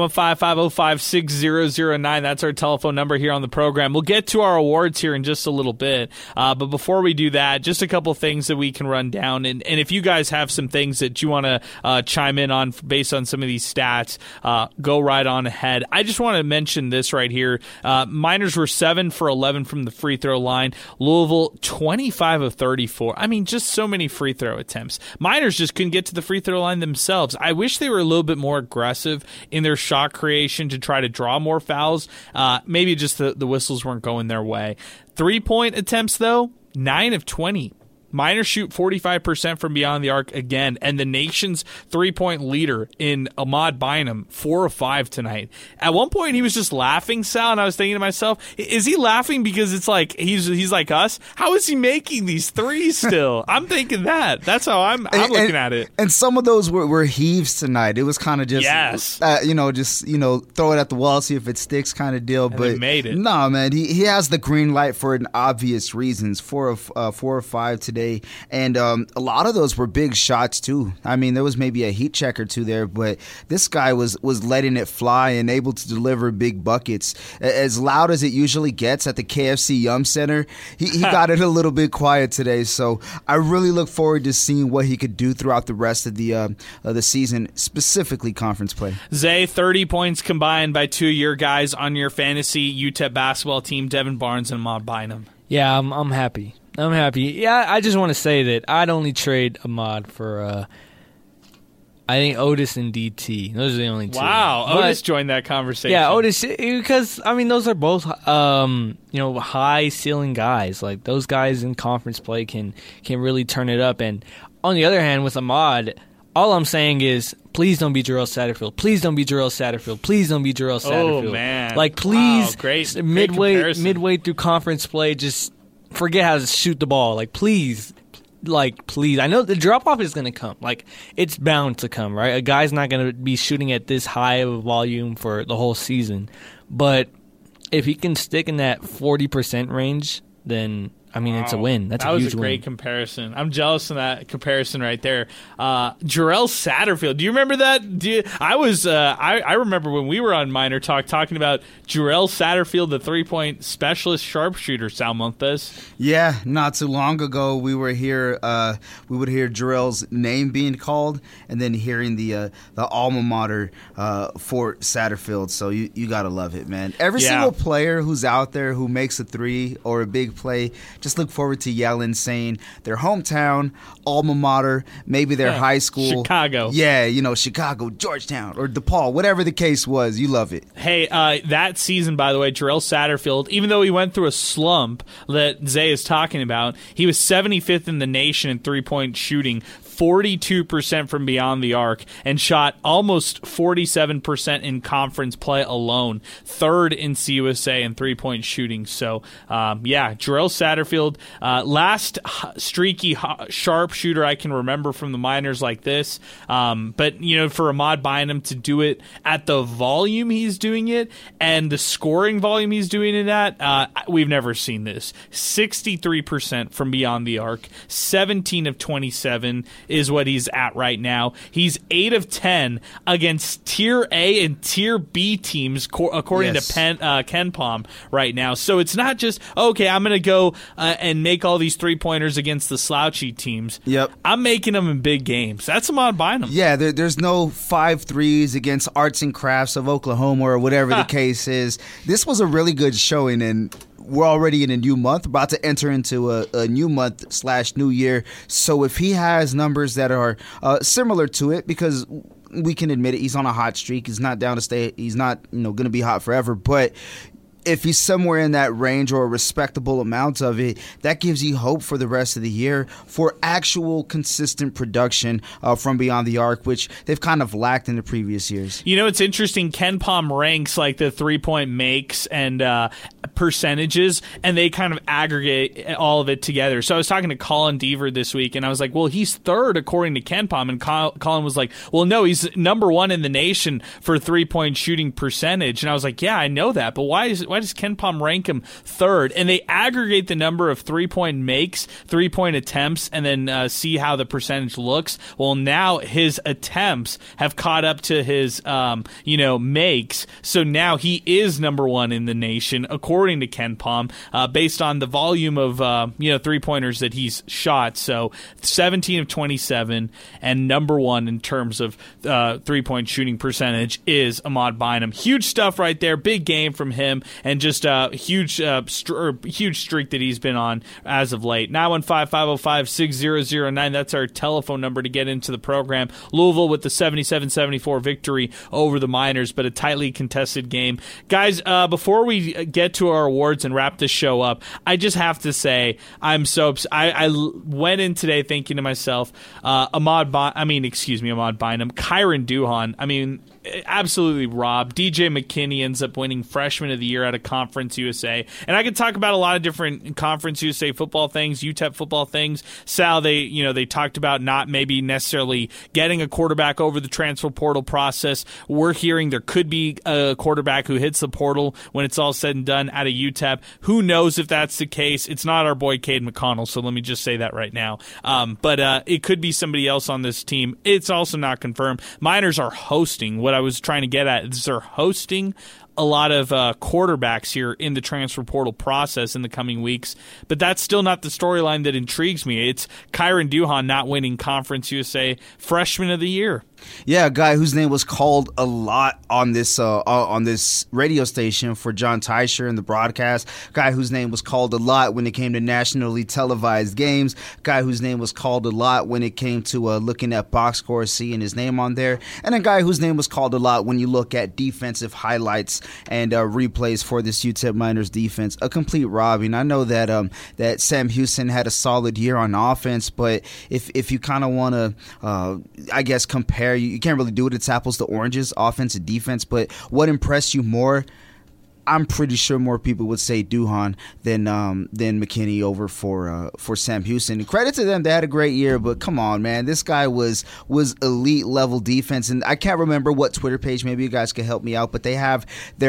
915-505-6009. That's our telephone number here on the program. We'll get to our awards here in just a little bit. But before we do that, just a couple things that we can run down. And if you guys have some things that you want to chime in on based on some of these stats, go right on ahead. I just want to mention this right here. Miners were 7 for 11 from the free throw line. Louisville, 25 of 34. I mean, just so many free throw attempts. Miners just couldn't get to the free throw line themselves. I wish they were a little bit more aggressive in their shot creation to try to draw more fouls. Maybe just the whistles weren't going their way. 3-point attempts, though, 9 of 20. Miners shoot 45% from beyond the arc again, and the nation's 3-point leader in Ahmad Bynum, 4 of 5 tonight. At one point, he was just laughing, Sal, and I was thinking to myself, is he laughing because it's like he's like us? How is he making these threes still? I'm thinking that. That's how I'm looking at it. And some of those were heaves tonight. It was kind of just, throw it at the wall, see if it sticks kind of deal. And but they made it. No, man, he has the green light for an obvious reasons. 4 of 5 today. And a lot of those were big shots too. I mean, there was maybe a heat check or two there, but this guy was letting it fly and able to deliver big buckets. As loud as it usually gets at the KFC Yum Center, he got it a little bit quiet today. So I really look forward to seeing what he could do throughout the rest of the season, specifically conference play. Zay, 30 points combined by 2 of your guys on your fantasy UTEP basketball team, Devin Barnes and Ahmad Bynum. Yeah, I'm happy. I'm happy. Yeah, I just want to say that I'd only trade Ahmad for, I think, Otis and DT. Those are the only two. Wow, Otis joined that conversation. Yeah, Otis, because, I mean, those are both, high-ceiling guys. Like, those guys in conference play can really turn it up. And on the other hand, with Ahmad, all I'm saying is, please don't be Jarrell Satterfield. Please don't be Jarrell Satterfield. Please don't be Jarrell Satterfield. Oh, man. Like, please, wow, great midway through conference play, just forget how to shoot the ball. Like, please. I know the drop-off is going to come. Like, it's bound to come, right? A guy's not going to be shooting at this high of a volume for the whole season. But if he can stick in that 40% range, then, I mean, it's a win. That's a huge win. That was a great comparison. I'm jealous of that comparison right there. Jarrell Satterfield. Do you remember that? I remember when we were on Minor Talk talking about Jarrell Satterfield, the 3-point specialist sharpshooter, Sal Montes. Yeah, not too long ago we would hear Jarrell's name being called and then hearing the alma mater for Satterfield. So you got to love it, man. Every single player who's out there who makes a three or a big play, just look forward to yelling, saying their hometown, alma mater, maybe their high school. Chicago. Yeah, Chicago, Georgetown, or DePaul, whatever the case was. You love it. Hey, that season, by the way, Jarrell Satterfield, even though he went through a slump that Zay is talking about, he was 75th in the nation in three-point shooting, 42% from beyond the arc, and shot almost 47% in conference play alone, third in CUSA in three-point shooting. So, Jarrell Satterfield, last streaky sharpshooter I can remember from the Miners like this. But, for Ahmad Bynum to do it at the volume he's doing it and the scoring volume he's doing it at, we've never seen this. 63% from beyond the arc, 17 of 27 is what he's at right now. He's 8 of 10 against Tier A and Tier B teams, according to KenPom right now. So it's not just, okay, I'm going to go and make all these three-pointers against the slouchy teams. Yep. I'm making them in big games. That's Ahmad Bynum. Yeah, there's no 5 threes against Arts and Crafts of Oklahoma or whatever the case is. This was a really good showing, and we're already in a new month, about to enter into a new month / new year. So if he has numbers that are similar to it, because we can admit it, he's on a hot streak. He's not down to stay. He's not going to be hot forever. But if he's somewhere in that range or a respectable amount of it, that gives you hope for the rest of the year for actual consistent production from beyond the arc, which they've kind of lacked in the previous years. It's interesting. KenPom ranks like the 3-point makes and percentages, and they kind of aggregate all of it together. So I was talking to Colin Deaver this week, and I was like, well, he's third according to KenPom, and Colin was like, well, no, he's number 1 in the nation for 3-point shooting percentage. And I was like, yeah, I know that, but why does KenPom rank him third? And they aggregate the number of 3-point makes, 3-point attempts, and then see how the percentage looks. Well, now his attempts have caught up to his makes, so now he is number 1 in the nation according according to Ken Palm, based on the volume of 3-pointers that he's shot. So 17 of 27, and number one in terms of 3-point shooting percentage is Ahmad Bynum. Huge stuff right there. Big game from him, and just a huge streak that he's been on as of late. 915-505-6009. That's our telephone number to get into the program. Louisville with the 77-74 victory over the Miners, but a tightly contested game. Guys, before we get to our awards and wrap this show up, I just have to say I'm so I went in today thinking to myself, Ahmad Bynum, Kyron Duhan, absolutely robbed. DJ McKinney ends up winning Freshman of the Year out of Conference USA. And I could talk about a lot of different Conference USA football things, UTEP football things. Sal, they talked about not maybe necessarily getting a quarterback over the transfer portal process. We're hearing there could be a quarterback who hits the portal when it's all said and done out of UTEP. Who knows if that's the case? It's not our boy Cade McConnell, so let me just say that right now. But it could be somebody else on this team. It's also not confirmed. Miners are hosting. What I was trying to get at is they're hosting a lot of quarterbacks here in the transfer portal process in the coming weeks, but that's still not the storyline that intrigues me. It's Kyron Duhan not winning Conference USA Freshman of the Year. Yeah, a guy whose name was called a lot on this radio station for John Teicher in the broadcast. Guy whose name was called a lot when it came to nationally televised games. Guy whose name was called a lot when it came to looking at box score, seeing his name on there. And a guy whose name was called a lot when you look at defensive highlights and replays for this UTEP Miners defense. A complete robbing. I know that that Sam Houston had a solid year on offense, but if you kind of want to, compare, you can't really do it. It's apples to oranges, offense and defense. But what impressed you more? I'm pretty sure more people would say Duhan than McKinney over for Sam Houston. And credit to them, they had a great year, but come on, man, this guy was elite level defense. And I can't remember what Twitter page. Maybe you guys can help me out, but they have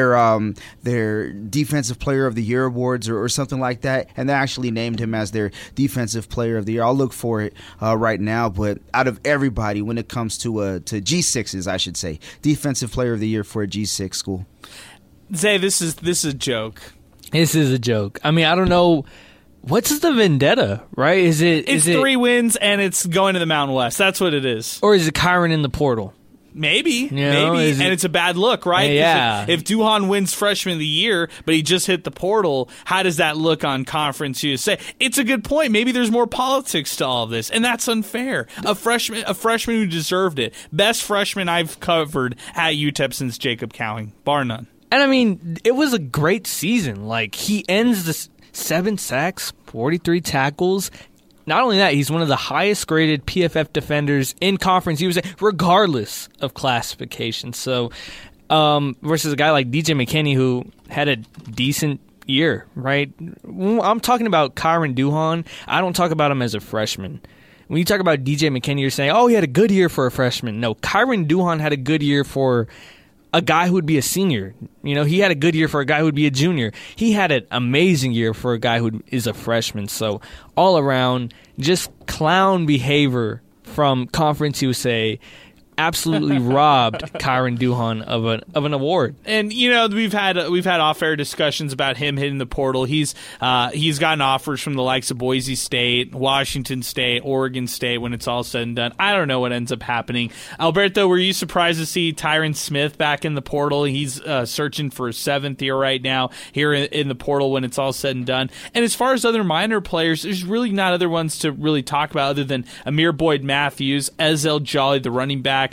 their Defensive Player of the Year awards or something like that, and they actually named him as their Defensive Player of the Year. I'll look for it right now. But out of everybody, when it comes to G6s, I should say, Defensive Player of the Year for a G6 school. Zay, this is a joke. This is a joke. I don't know. What's the vendetta, right? Is it 3 wins and it's going to the Mountain West? That's what it is. Or is it Kyron in the portal? Maybe. And it's a bad look, right? Yeah. If Duhan wins Freshman of the Year, but he just hit the portal, how does that look on Conference USA? It's a good point. Maybe there's more politics to all of this, and that's unfair. A freshman who deserved it. Best freshman I've covered at UTEP since Jacob Cowing, bar none. And it was a great season. Like, he ends the 7 sacks, 43 tackles. Not only that, he's one of the highest graded PFF defenders in Conference USA, regardless of classification. So, versus a guy like DJ McKinney, who had a decent year, right? I'm talking about Kyron Duhan. I don't talk about him as a freshman. When you talk about DJ McKinney, you're saying, oh, he had a good year for a freshman. No, Kyron Duhan had a good year for a guy who would be a senior. He had a good year for a guy who would be a junior. He had an amazing year for a guy who is a freshman. So all around, just clown behavior from Conference USA. Absolutely robbed Kyron Duhan of an award. And we've had off-air discussions about him hitting the portal. He's gotten offers from the likes of Boise State, Washington State, Oregon State. When it's all said and done, I don't know what ends up happening. Alberto, were you surprised to see Tyron Smith back in the portal? He's searching for his 7th year right now here in the portal when it's all said and done. And as far as other minor players, there's really not other ones to really talk about other than Amir Boyd Matthews, Ezel Jolly, the running back.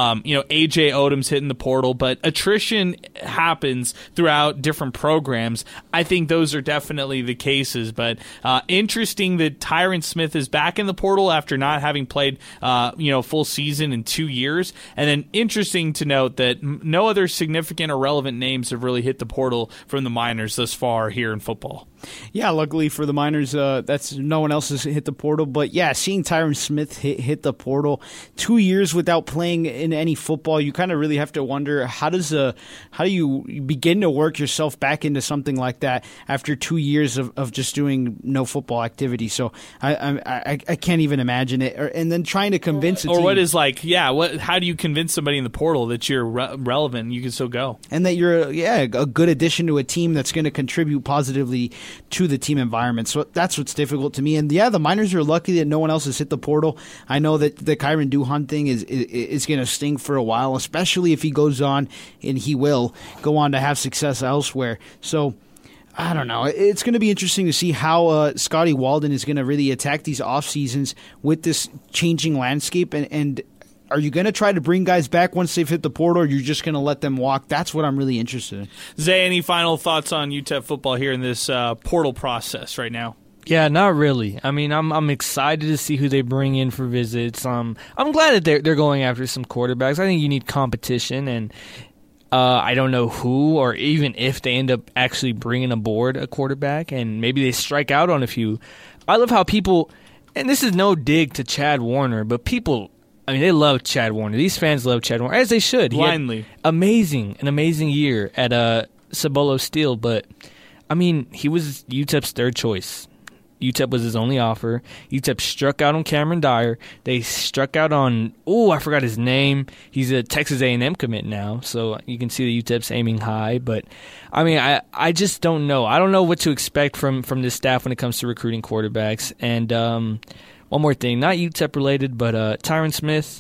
AJ Odom's hitting the portal, but attrition happens throughout different programs. I think those are definitely the cases, but interesting that Tyron Smith is back in the portal after not having played full season in 2 years, and then interesting to note that no other significant or relevant names have really hit the portal from the Miners thus far here in football. Yeah, luckily for the Miners, that's no one else has hit the portal. But yeah, seeing Tyron Smith hit the portal 2 years without playing in any football, you kind of really have to wonder how do you begin to work yourself back into something like that after 2 years of just doing no football activity. So I can't even imagine it. And then trying to convince a team. Or what is how do you convince somebody in the portal that you're relevant and you can still go? And that you're a good addition to a team that's going to contribute positively to the team environment. So that's what's difficult to me. And yeah, the Miners are lucky that no one else has hit the portal. I know that the Kyron Duhan thing is going to sting for a while, especially if he goes on, and he will go on to have success elsewhere. So I don't know. It's going to be interesting to see how Scotty Walden is going to really attack these off seasons with this changing landscape. And are you going to try to bring guys back once they've hit the portal, or are you just going to let them walk? That's what I'm really interested in. Zay, any final thoughts on UTEP football here in this portal process right now? Yeah, not really. I mean, I'm excited to see who they bring in for visits. I'm glad that they're going after some quarterbacks. I think you need competition, and I don't know who or even if they end up actually bringing aboard a quarterback, and maybe they strike out on a few. I love how people, and this is no dig to Chad Warner, but people, I mean, they love Chad Warner. These fans love Chad Warner, as they should. Blindly. An amazing year at Cibolo Steel, but, I mean, he was UTEP's third choice. UTEP was his only offer. UTEP struck out on Cameron Dyer. They struck out on, I forgot his name. He's a Texas A&M commit now, so you can see that UTEP's aiming high. But, I mean, I just don't know. I don't know what to expect from this staff when it comes to recruiting quarterbacks. And one more thing, not UTEP related, but Tyron Smith,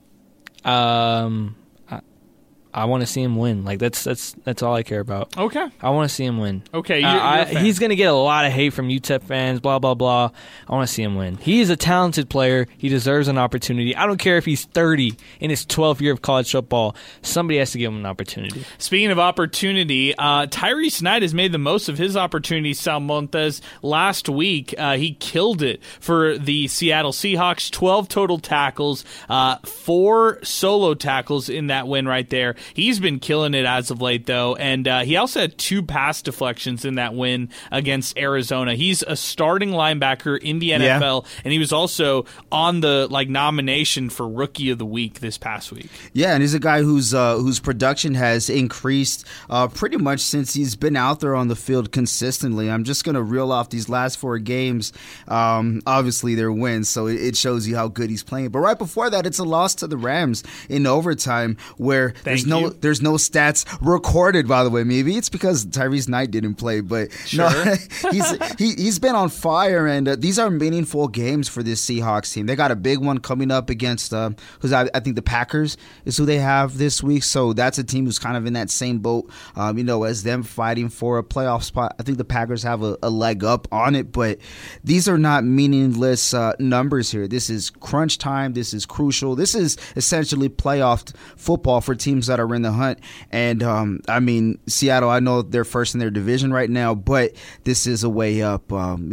I want to see him win. Like that's all I care about. Okay. I want to see him win. Okay. You're a fan. He's going to get a lot of hate from UTEP fans. Blah blah blah. I want to see him win. He is a talented player. He deserves an opportunity. I don't care if he's 30 in his 12th year of college football. Somebody has to give him an opportunity. Speaking of opportunity, Tyrese Knight has made the most of his opportunities. Sal Montes last week, he killed it for the Seattle Seahawks. 12 total tackles, 4 solo tackles in that win right there. He's been killing it as of late, though, and he also had 2 pass deflections in that win against Arizona. He's a starting linebacker in the NFL, and he was also on the nomination for Rookie of the Week this past week. Yeah, and he's a guy whose production has increased pretty much since he's been out there on the field consistently. I'm just going to reel off these last 4 games. Obviously, they're wins, so it shows you how good he's playing. But right before that, it's a loss to the Rams in overtime, where there's no stats recorded, by the way. Maybe it's because Tyrese Knight didn't play, but sure. No, he's been on fire, and these are meaningful games for this Seahawks team. They got a big one coming up against I think the Packers is who they have this week, so that's a team who's kind of in that same boat, as them fighting for a playoff spot. I think the Packers have a leg up on it, but these are not meaningless numbers here. This is crunch time. This is crucial. This is essentially playoff football for teams that are in the hunt. And Seattle, I know they're first in their division right now, but this is a way up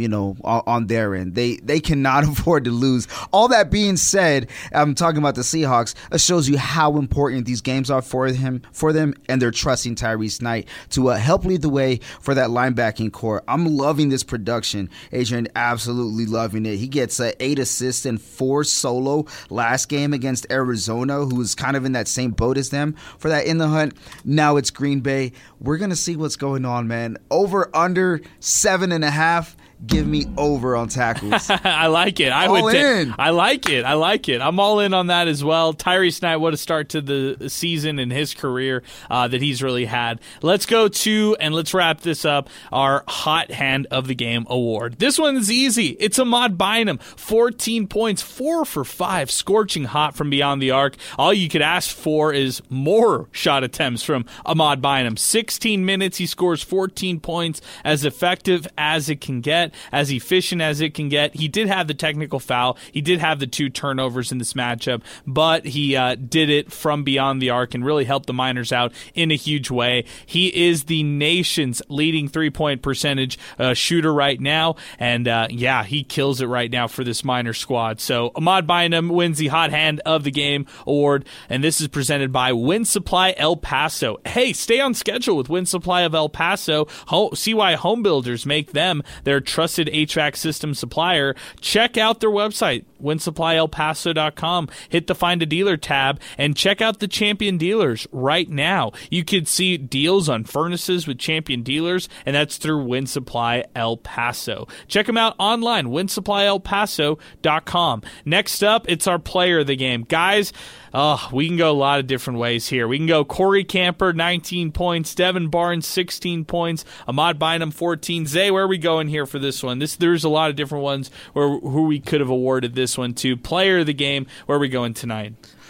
on their end. They cannot afford to lose. All that being said, I'm talking about the Seahawks. It shows you how important these games are for them, and they're trusting Tyrese Knight to help lead the way for that linebacking core. I'm loving this production, Adrian, absolutely loving it. He gets 8 assists and 4 solo last game against Arizona, who was kind of in that same boat as them for that in the hunt. Now it's Green Bay. We're going to see what's going on, man. Over, under 7.5. Give me over on tackles. I like it. I like it. I'm all in on that as well. Tyrese Knight, what a start to the season in his career that he's really had. Let's go to, and let's wrap this up, our Hot Hand of the Game award. This one is easy. It's Ahmad Bynum. 14 points, 4 for 5, scorching hot from beyond the arc. All you could ask for is more shot attempts from Ahmad Bynum. 16 minutes, he scores 14 points, as effective as it can get. as efficient as it can get. He did have the technical foul. He did have the 2 turnovers in this matchup, but he did it from beyond the arc and really helped the Miners out in a huge way. He is the nation's leading 3-point percentage shooter right now, and he kills it right now for this Miners squad. So Ahmad Bynum wins the Hot Hand of the Game award, and this is presented by Wind Supply El Paso. Hey, stay on schedule with Wind Supply of El Paso. See why home builders make them their trusted HVAC system supplier. Check out their website, windsupplyelpaso.com. Hit the Find a Dealer tab and check out the Champion Dealers right now. You could see deals on furnaces with Champion Dealers, and that's through Wind Supply El Paso. Check them out online, windsupplyelpaso.com. Next up, it's our player of the game. Guys, we can go a lot of different ways here. We can go Corey Camper, 19 points. Devin Barnes, 16 points. Ahmad Bynum, 14. Zay, where are we going here for this one? There's a lot of different ones who we could have awarded this one to. Player of the game, where are we going tonight?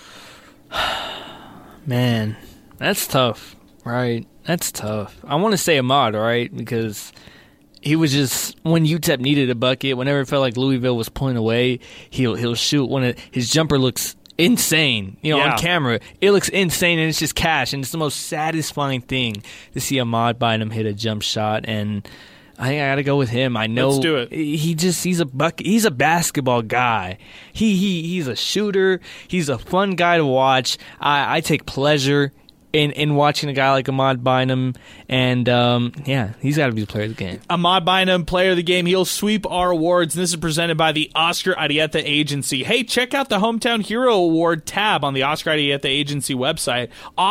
Man, that's tough, right? That's tough. I want to say Ahmad, right? Because he was just, when UTEP needed a bucket, whenever it felt like Louisville was pulling away, he'll shoot. His jumper looks insane, on camera. It looks insane, and it's just cash, and it's the most satisfying thing to see Ahmad Bynum hit a jump shot, and I think I got to go with him. I know. Let's do it. He's a bucket. He's a basketball guy. He's a shooter. He's a fun guy to watch. I take pleasure in watching a guy like Ahmad Bynum, and he's got to be the player of the game. Ahmad Bynum, player of the game. He'll sweep our awards, and this is presented by the Oscar Arieta Agency. Hey, check out the Hometown Hero Award tab on the Oscar Arieta Agency website,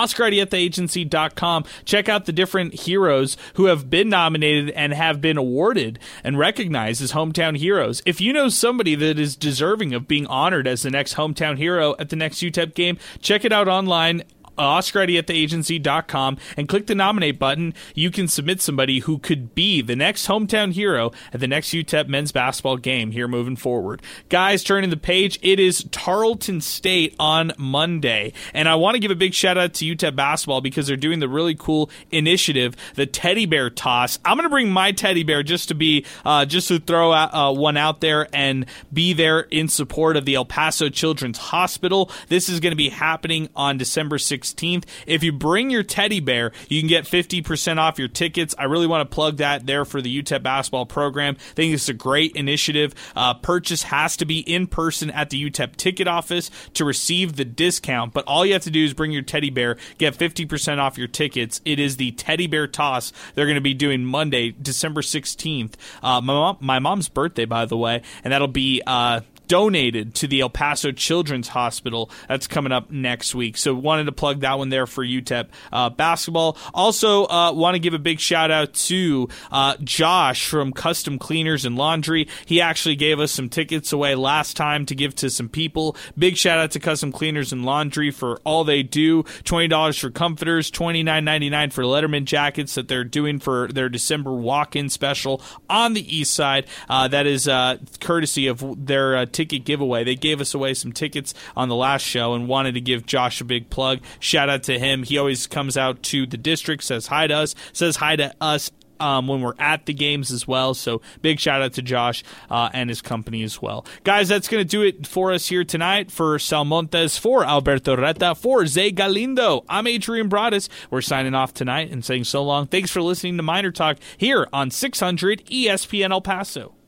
OscarArietaAgency.com. Check out the different heroes who have been nominated and have been awarded and recognized as Hometown Heroes. If you know somebody that is deserving of being honored as the next Hometown Hero at the next UTEP game, check it out online, OscarArietaAgency.com, and click the nominate button. You can submit somebody who could be the next hometown hero at the next UTEP men's basketball game here moving forward. Guys, turning the page, it is Tarleton State on Monday, and I want to give a big shout out to UTEP basketball because they're doing the really cool initiative, the teddy bear toss. I'm going to bring my teddy bear just to throw out, one out there and be there in support of the El Paso Children's Hospital. This is going to be happening on December 16th. If you bring your teddy bear, you can get 50% off your tickets. I really want to plug that there for the UTEP basketball program. I think it's a great initiative. Purchase has to be in person at the UTEP ticket office to receive the discount, but all you have to do is bring your teddy bear, get 50% off your tickets. It is the teddy bear toss they're going to be doing Monday, December 16th. My mom's birthday, by the way, and that'll be donated to the El Paso Children's Hospital. That's coming up next week. So wanted to plug that one there for UTEP basketball. Also want to give a big shout out to Josh from Custom Cleaners and Laundry. He actually gave us some tickets away last time to give to some people. Big shout out to Custom Cleaners and Laundry for all they do. $20 for comforters, $29.99 for Letterman jackets that they're doing for their December walk-in special on the east side. That is courtesy of their ticket giveaway. They gave us away some tickets on the last show and wanted to give Josh a big plug. Shout out to him. He always comes out to the district, says hi to us when we're at the games as well. So big shout out to Josh and his company as well. Guys, that's going to do it for us here tonight. For Sal Montes, for Alberto Reta, for Zay Galindo, I'm Adrian Broadus. We're signing off tonight and saying so long. Thanks for listening to Miner Talk here on 600 ESPN El Paso.